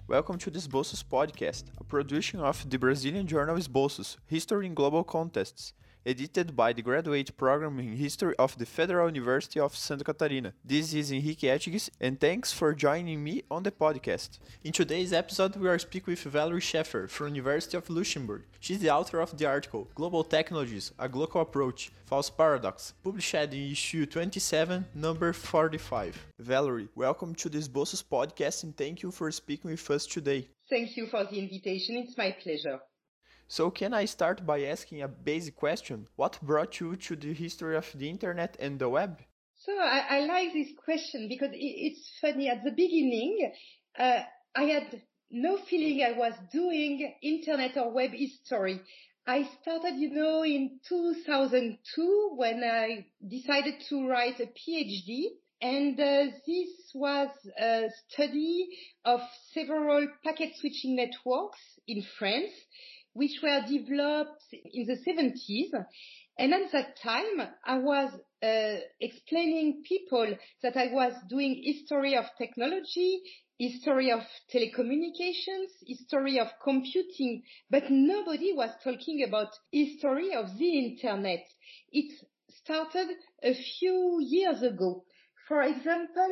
Welcome to the Esboços podcast, a production of the Brazilian journal Esboços, History in Global Contexts, edited by the graduate program in History of the Federal University of Santa Catarina. This is Henrique Ettiges, and thanks for joining me on the podcast. In today's episode, we are speaking with Valerie Scheffer from University of Luxembourg. She's the author of the article Global Technologies, A Global Approach, False Paradox, published in issue 27, number 45. Valerie, welcome to the Esboços podcast and thank you for speaking with us today. Thank you for the invitation. It's my pleasure. So can I start by asking a basic question? What brought you to the history of the internet and the web? So I like this question because it's funny. At the beginning, I had no feeling I was doing internet or web history. I started, in 2002 when I decided to write a PhD. And this was a study of several packet switching networks in France, which were developed in the 70s. And at that time, I was explaining people that I was doing history of technology, history of telecommunications, history of computing, but nobody was talking about history of the internet. It started a few years ago. For example,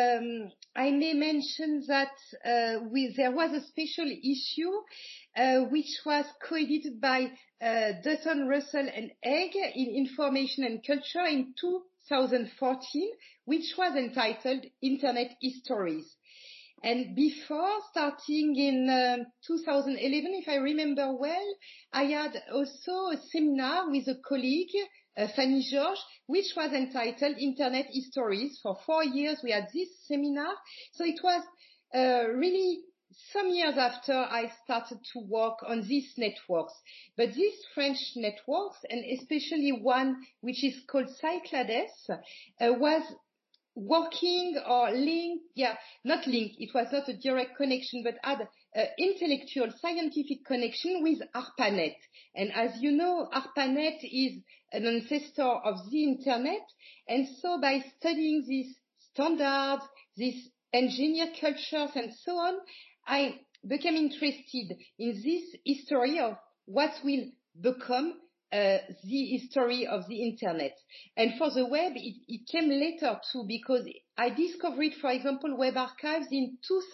I may mention that there was a special issue which was co-edited by Dutton, Russell and Egg in Information and Culture in 2014, which was entitled Internet Histories. And before starting in 2011, if I remember well, I had also a seminar with a colleague, Fanny Georges, which was entitled Internet Histories. For 4 years, we had this seminar. So it was really some years after I started to work on these networks. But these French networks, and especially one which is called Cyclades, was working or linked, not linked, it was not a direct connection, but had intellectual scientific connection with ARPANET. And as you know, ARPANET is an ancestor of the internet. And so by studying these standards, these engineered cultures and so on, I became interested in this history of what will become the history of the internet. And for the web, it came later too, because I discovered, for example, web archives in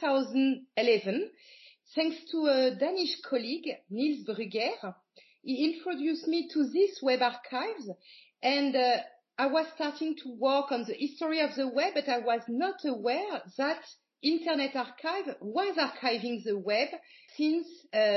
2011, thanks to a Danish colleague, Niels Brugger. He introduced me to this web archives, and I was starting to work on the history of the web, but I was not aware that Internet Archive was archiving the web since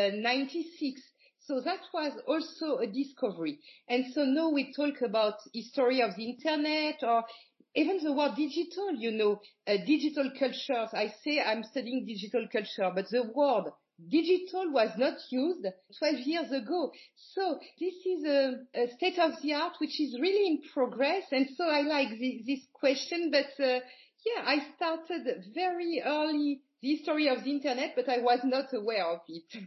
96. So that was also a discovery. And so now we talk about history of the internet, or even the word digital, digital cultures. I say I'm studying digital culture, but the word digital was not used 12 years ago. So this is a state of the art which is really in progress. And so I like this question, but I started very early the history of the internet, but I was not aware of it.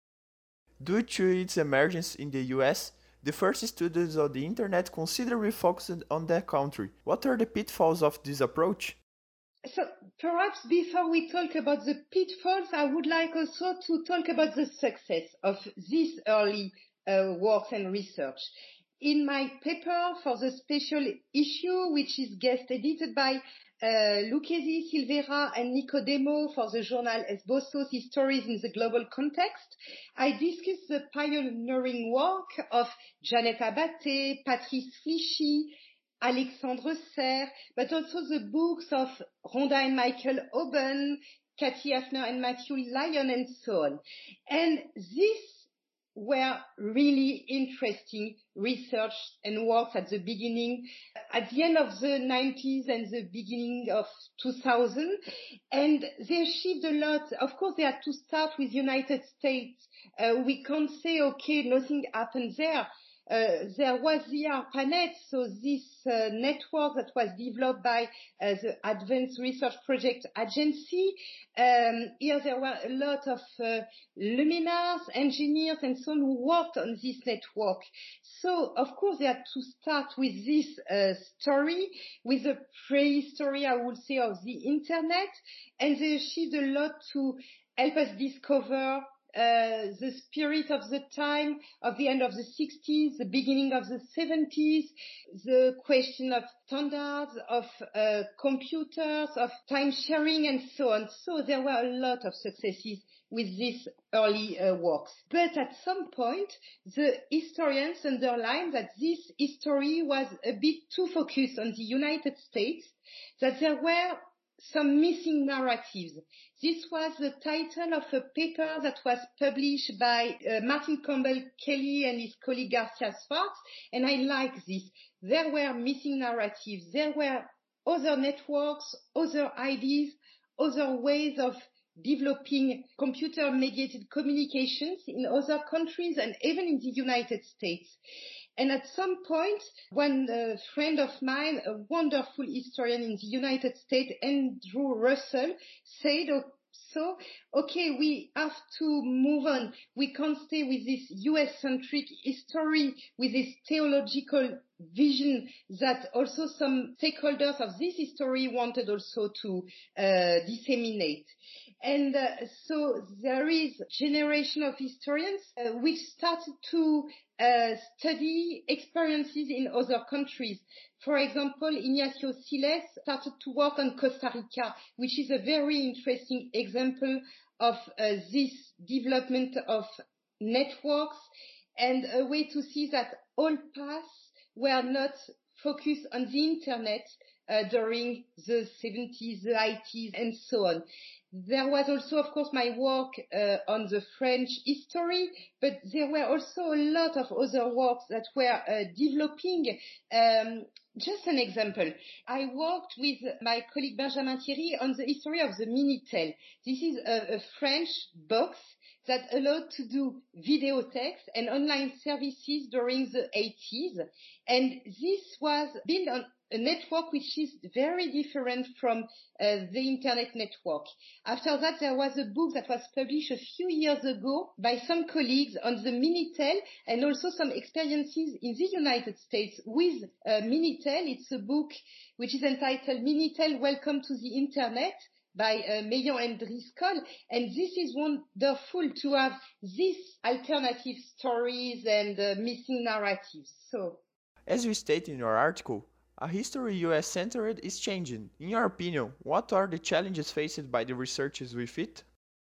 Due to its emergence in the US, the first studies of the internet considerably focused on that country. What are the pitfalls of this approach? So perhaps before we talk about the pitfalls, I would like also to talk about the success of this early work and research. In my paper for the special issue, which is guest edited by Lucchesi, Silvera and Nicodemo for the journal Esboços Histories in the Global Context, I discussed the pioneering work of Janet Abate, Patrice Flichy, Alexandre Serre, but also the books of Rhonda and Michael Oben, Cathy Hafner and Matthew Lyon, and so on. And these were really interesting research and works at the beginning, at the end of the 90s and the beginning of 2000. And they achieved a lot. Of course, they had to start with United States. We can't say, okay, nothing happened there. There was the ARPANET, so this network that was developed by the Advanced Research Project Agency. Here there were a lot of luminaries, engineers and so on who worked on this network. So of course they had to start with this story, with the prehistory, I would say, of the internet, and they achieved a lot to help us discover the spirit of the time, of the end of the 60s, the beginning of the 70s, the question of standards, of computers, of time sharing, and so on. So there were a lot of successes with these early works. But at some point, the historians underlined that this history was a bit too focused on the United States, that there were some missing narratives. This was the title of a paper that was published by Martin Campbell Kelly and his colleague Garcia Swartz, and I like this. There were missing narratives. There were other networks, other ideas, other ways of developing computer-mediated communications in other countries and even in the United States. And at some point, one friend of mine, a wonderful historian in the United States, Andrew Russell, said, okay, we have to move on. We can't stay with this US-centric history, with this theological vision that also some stakeholders of this history wanted also to disseminate. And so there is a generation of historians which started to study experiences in other countries. For example, Ignacio Siles started to work on Costa Rica, which is a very interesting example of this development of networks and a way to see that all paths were not focused on the internet during the 70s, the 80s, and so on. There was also, of course, my work on the French history, but there were also a lot of other works that were developing. Just an example, I worked with my colleague Benjamin Thierry on the history of the Minitel. This is a French box that allowed to do video text and online services during the 80s. And this was built on a network which is very different from the internet network. After that, there was a book that was published a few years ago by some colleagues on the Minitel and also some experiences in the United States with Minitel. It's a book which is entitled Minitel, Welcome to the Internet by Meillon and Driscoll. And this is wonderful to have these alternative stories and missing narratives. So, as you state in your article, a history US-centered is changing. In your opinion, what are the challenges faced by the researchers with it?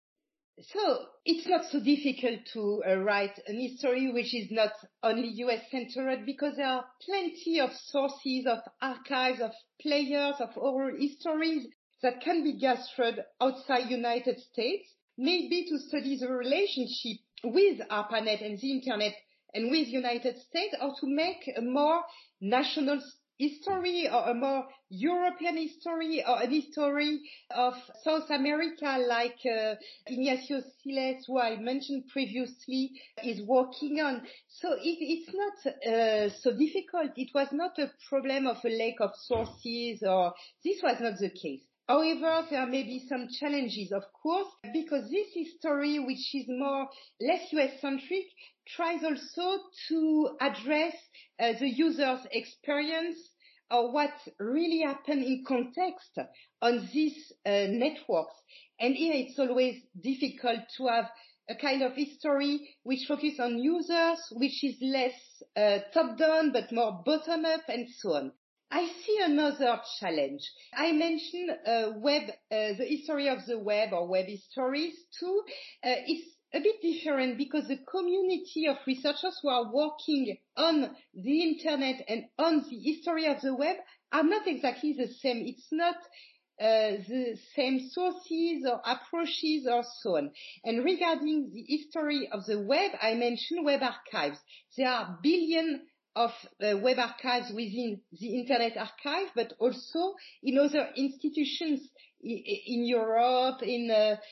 So it's not so difficult to write an history which is not only US-centered because there are plenty of sources, of archives, of players, of oral histories that can be gathered outside United States, maybe to study the relationship with ARPANET and the Internet and with United States, or to make a more national history or a more European history or a history of South America like Ignacio Siles, who I mentioned previously, is working on. So it's not so difficult. It was not a problem of a lack of sources, or this was not the case. However, there may be some challenges, of course, because this history, which is less US-centric, tries also to address the user's experience or what really happened in context on these networks. And here it's always difficult to have a kind of history which focuses on users, which is less top-down but more bottom-up and so on. I see another challenge. I mentioned the history of the web or web histories too. It's a bit different because the community of researchers who are working on the internet and on the history of the web are not exactly the same. It's not the same sources or approaches or so on. And regarding the history of the web, I mentioned web archives. There are billions of web archives within the Internet Archive, but also in other institutions in Europe, in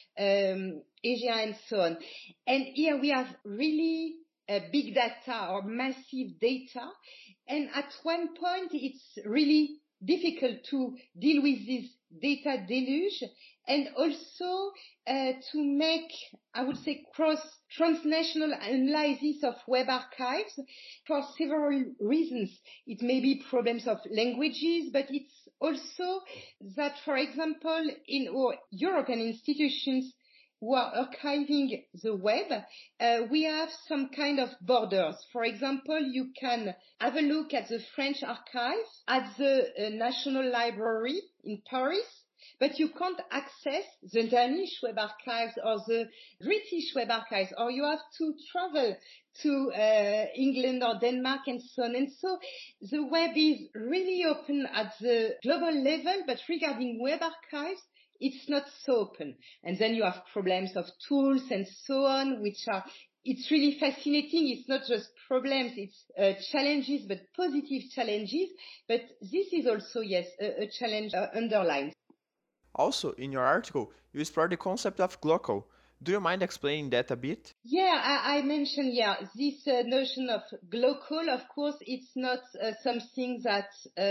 Asia, and so on. And here we have really big data or massive data. And at one point, it's really difficult to deal with this data deluge and also to make, I would say, transnational analysis of web archives for several reasons. It may be problems of languages, but it's also that, for example, in our European institutions, who are archiving the web, we have some kind of borders. For example, you can have a look at the French archive at the National Library in Paris, but you can't access the Danish web archives or the British web archives, or you have to travel to England or Denmark and so on. And so the web is really open at the global level, but regarding web archives, it's not so open. And then you have problems of tools and so on, it's really fascinating. It's not just problems, it's challenges, but positive challenges. But this is also, yes, a challenge underlined. Also, in your article, you explore the concept of glocal. Do you mind explaining that a bit? Yeah, I mentioned, this notion of glocal. Of course, it's not something that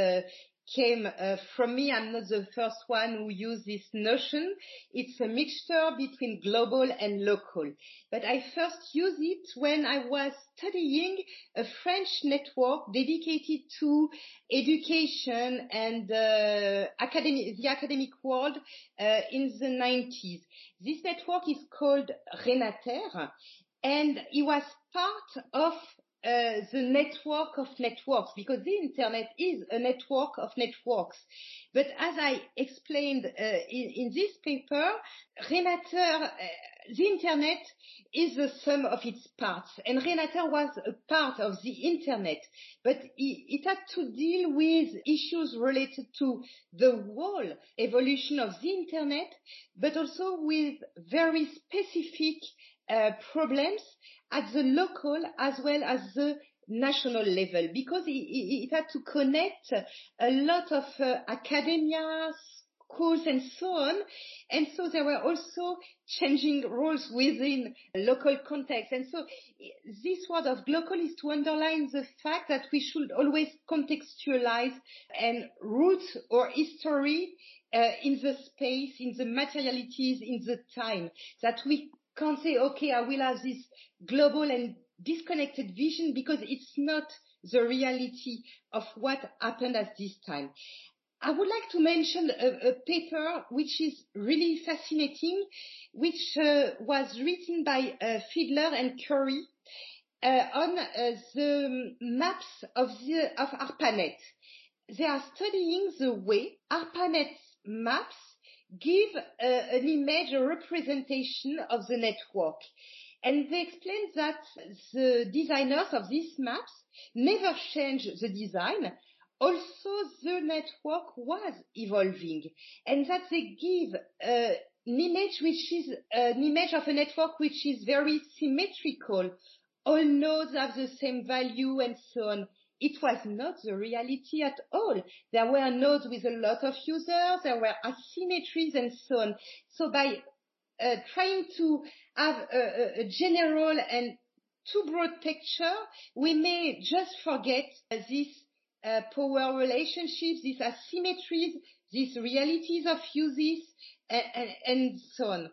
came from me. I'm not the first one who used this notion. It's a mixture between global and local. But I first used it when I was studying a French network dedicated to education and the academic world in the 90s. This network is called Renater, and it was part of the network of networks, because the internet is a network of networks. But as I explained in this paper, Renater, the internet is the sum of its parts, and Renater was a part of the internet, but it had to deal with issues related to the whole evolution of the internet, but also with very specific problems at the local as well as the national level, because it had to connect a lot of academia, schools and so on. And so there were also changing roles within local context. And so this word of glocal is to underline the fact that we should always contextualize and root our history in the space, in the materialities, in the time, that we can't say, okay, I will have this global and disconnected vision, because it's not the reality of what happened at this time. I would like to mention a paper which is really fascinating, which was written by Fiedler and Curry on the maps of ARPANET. They are studying the way ARPANET maps give an image, a representation of the network. And they explain that the designers of these maps never change the design. Also, the network was evolving, and that they give an image which is an image of a network which is very symmetrical. All nodes have the same value and so on. It was not the reality at all. There were nodes with a lot of users, there were asymmetries and so on. So by trying to have a general and too broad picture, we may just forget these power relationships, these asymmetries, these realities of uses, and so on.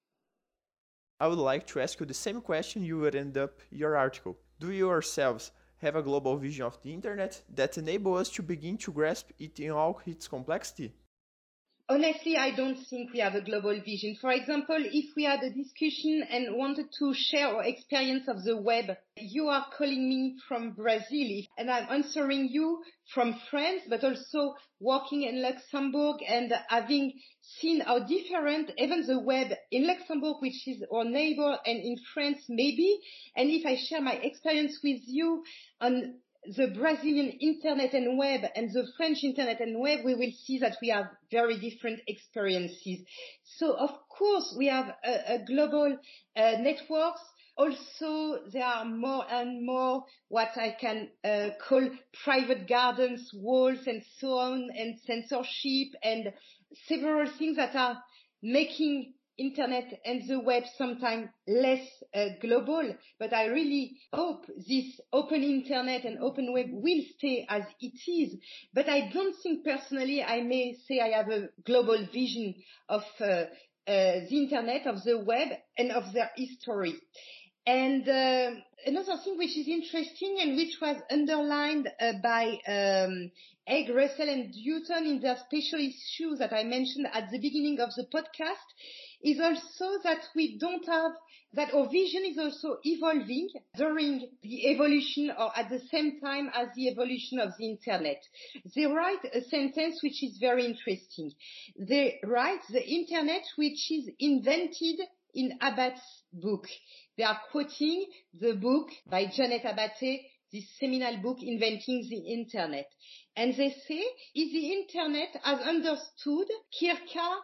I would like to ask you the same question you would end up your article. Do you yourselves have a global vision of the internet that enable us to begin to grasp it in all its complexity? Honestly, I don't think we have a global vision. For example, if we had a discussion and wanted to share our experience of the web, you are calling me from Brazil and I'm answering you from France, but also working in Luxembourg and having seen how different even the web in Luxembourg, which is our neighbor, and in France maybe. And if I share my experience with you on the Brazilian internet and web and the French internet and web, we will see that we have very different experiences. So of course we have a global networks. Also, there are more and more what I can call private gardens, walls and so on, and censorship and several things that are making internet and the web sometimes less global, but I really hope this open internet and open web will stay as it is. But I don't think personally I may say I have a global vision of the internet, of the web, and of their history. And another thing which is interesting and which was underlined by Egg, Russell and Dutton in their special issues that I mentioned at the beginning of the podcast is also that we don't have, that our vision is also evolving during the evolution or at the same time as the evolution of the internet. They write a sentence which is very interesting. They write the internet which is invented in Abbatt's book. They are quoting the book by Janet Abbate, this seminal book, Inventing the Internet. And they say, is the Internet as understood circa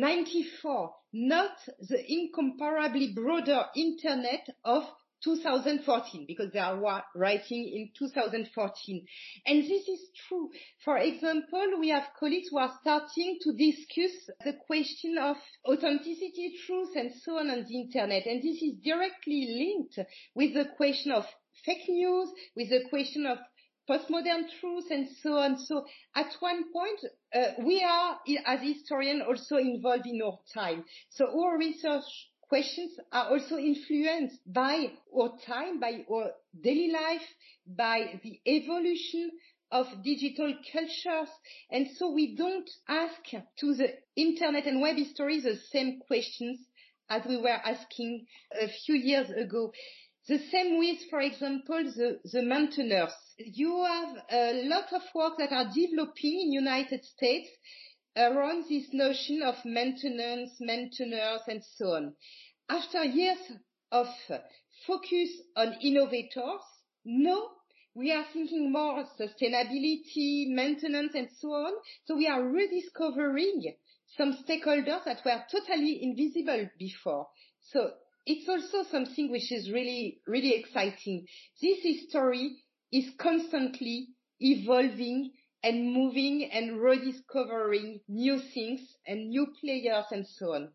94, not the incomparably broader Internet of 2014, because they are writing in 2014. And this is true. For example, we have colleagues who are starting to discuss the question of authenticity, truth, and so on the internet. And this is directly linked with the question of fake news, with the question of postmodern truth, and so on. So at one point, we are, as historians, also involved in our time. So our research questions are also influenced by our time, by our daily life, by the evolution of digital cultures. And so we don't ask to the internet and web history the same questions as we were asking a few years ago. The same with, for example, the maintainers. You have a lot of work that are developing in United States around this notion of maintenance, maintainers, and so on. After years of focus on innovators, no, we are thinking more sustainability, maintenance, and so on. So we are rediscovering some stakeholders that were totally invisible before. So it's also something which is really, really exciting. This history is constantly evolving and moving and rediscovering new things and new players and so on.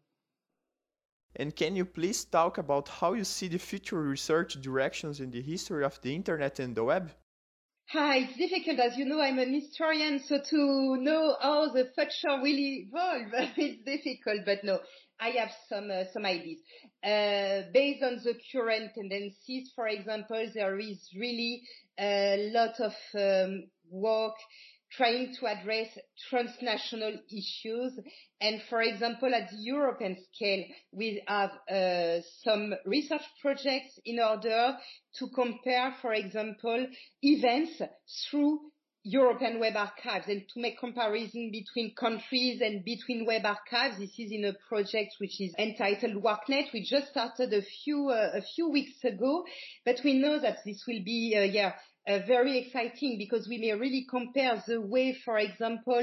And can you please talk about how you see the future research directions in the history of the internet and the web? It's difficult. As you know, I'm an historian, so to know how the future will evolve, it's difficult, but no, I have some ideas. Based on the current tendencies, for example, there is really a lot of work trying to address transnational issues. And for example, at the European scale, we have some research projects in order to compare, for example, events through European Web Archives and to make comparison between countries and between web archives. This is in a project which is entitled WorkNet. We just started a few weeks ago, but we know that this will be, very exciting because we may really compare the way, for example,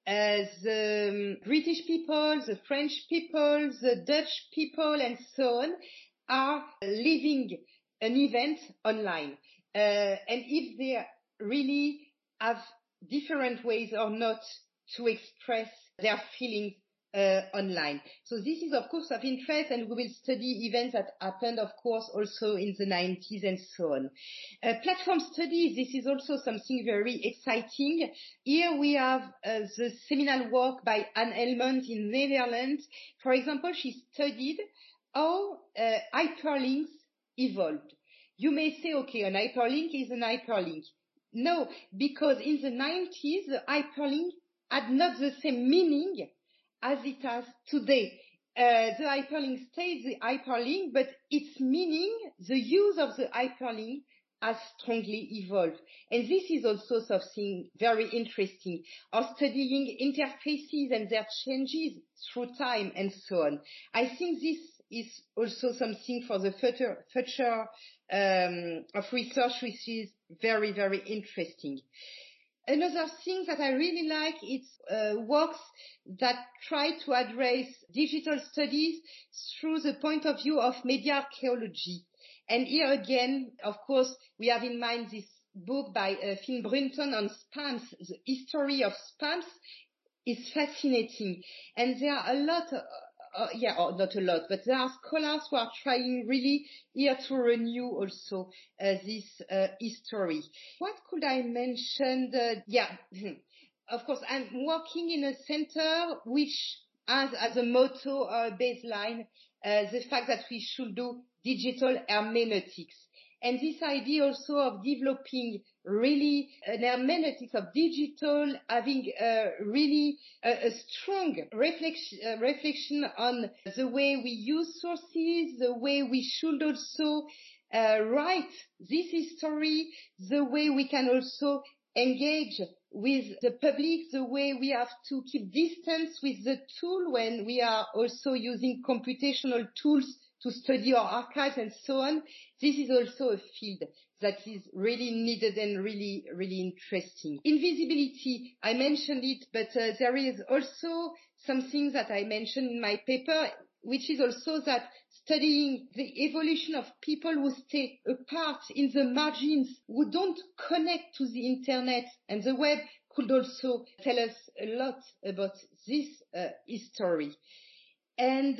the British people, the French people, the Dutch people, and so on are living an event online. And if they really have different ways or not to express their feelings online. So this is, of course, of interest, and we will study events that happened, of course, also in the 90s and so on. Platform studies, this is also something very exciting. Here we have the seminal work by Anne Helmond in Netherlands. For example, she studied how hyperlinks evolved. You may say, okay, an hyperlink is an hyperlink. No, because in the 90s, the hyperlink had not the same meaning as it has today. The hyperlink stays the hyperlink, but its meaning, the use of the hyperlink, has strongly evolved. And this is also something very interesting, or studying interfaces and their changes through time and so on. I think this is also something for the future of research, which is very, very interesting. Another thing that I really like is works that try to address digital studies through the point of view of media archaeology. And here again, of course, we have in mind this book by Finn Brunton on spams. The history of spams is fascinating. And there are a lot not a lot, but there are scholars who are trying really here to renew also this history. What could I mention? Of course, I'm working in a center which has as a motto or a baseline the fact that we should do digital hermeneutics. And this idea also of developing really an hermeneutics of digital, having really a strong reflection on the way we use sources, the way we should also write this history, the way we can also engage with the public, the way we have to keep distance with the tool when we are also using computational tools to study our archives and so on. This is also a field that is really needed and really, really interesting. Invisibility, I mentioned it, but there is also something that I mentioned in my paper, which is also that studying the evolution of people who stay apart in the margins, who don't connect to the internet and the web, could also tell us a lot about this history. And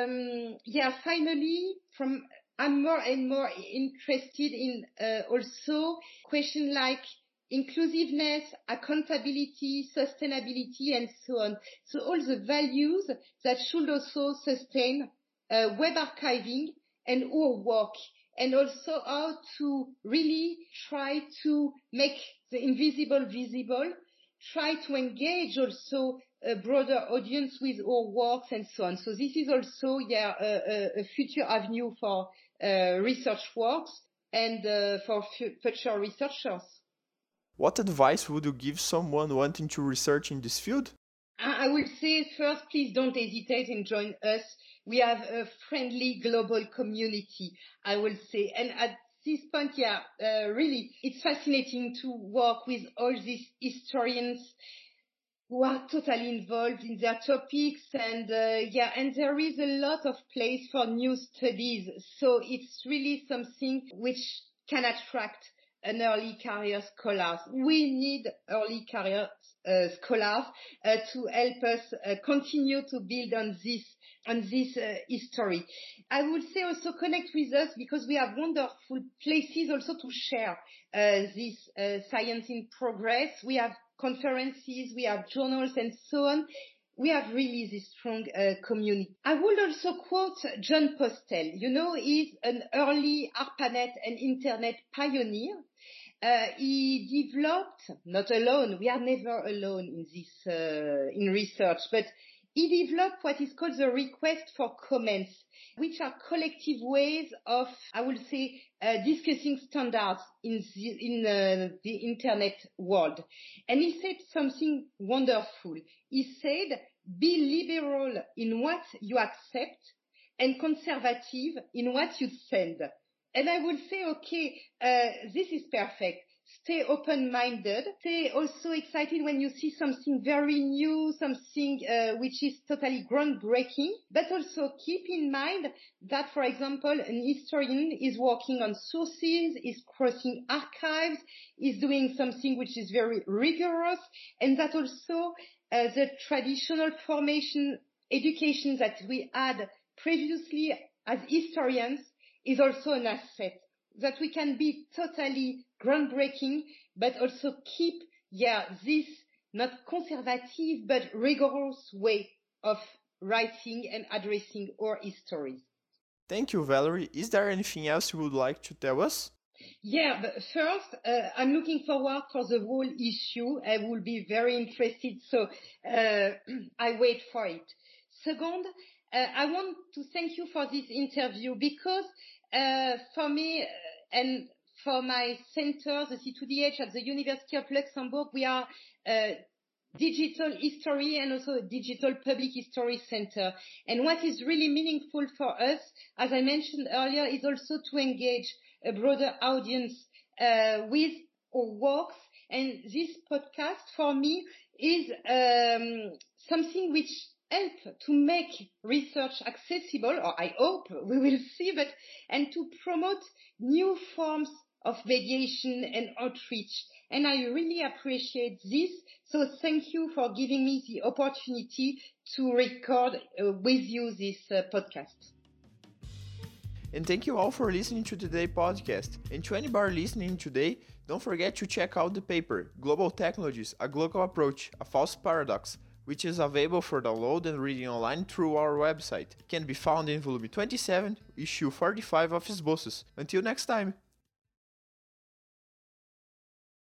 finally, I'm more and more interested in also questions like inclusiveness, accountability, sustainability, and so on. So all the values that should also sustain web archiving and our work, and also how to really try to make the invisible visible, try to engage also a broader audience with our works and so on. So this is also a future avenue for research works and for future researchers. What advice would you give someone wanting to research in this field? I will say first, please don't hesitate and join us. We have a friendly global community, I will say. And at this point, really, it's fascinating to work with all these historians who are totally involved in their topics, and there is a lot of place for new studies. So it's really something which can attract an early career scholars. We need early career scholars to help us continue to build on this history. I would say also connect with us, because we have wonderful places also to share this science in progress. We have conferences, we have journals and so on. We have really this strong community. I would also quote John Postel. He's an early ARPANET and internet pioneer. He developed, not alone, we are never alone in this, in research, but he developed what is called the request for comments, which are collective ways of, I would say, discussing standards in the internet world. And he said something wonderful. He said, be liberal in what you accept and conservative in what you send. And I would say, okay, this is perfect. Stay open-minded. Stay also excited when you see something very new, something which is totally groundbreaking. But also keep in mind that, for example, an historian is working on sources, is crossing archives, is doing something which is very rigorous, and that also the traditional formation education that we had previously as historians is also an asset, that we can be totally groundbreaking, but also keep, this not conservative, but rigorous way of writing and addressing our history. Thank you, Valerie. Is there anything else you would like to tell us? But first, I'm looking forward for the whole issue. I will be very interested, so I wait for it. Second, I want to thank you for this interview, because for me and for my center, the C2DH at the University of Luxembourg, we are digital history and also a digital public history center. And what is really meaningful for us, as I mentioned earlier, is also to engage a broader audience with our works. And this podcast for me is something which help to make research accessible, or I hope we will see, and to promote new forms of mediation and outreach. And I really appreciate this. So thank you for giving me the opportunity to record with you this podcast. And thank you all for listening to today's podcast. And to anybody listening today, don't forget to check out the paper, Global Technologies, A Global Approach, A False Paradox, which is available for download and reading online through our website. Can be found in volume 27, issue 45 of Esboços. Until next time!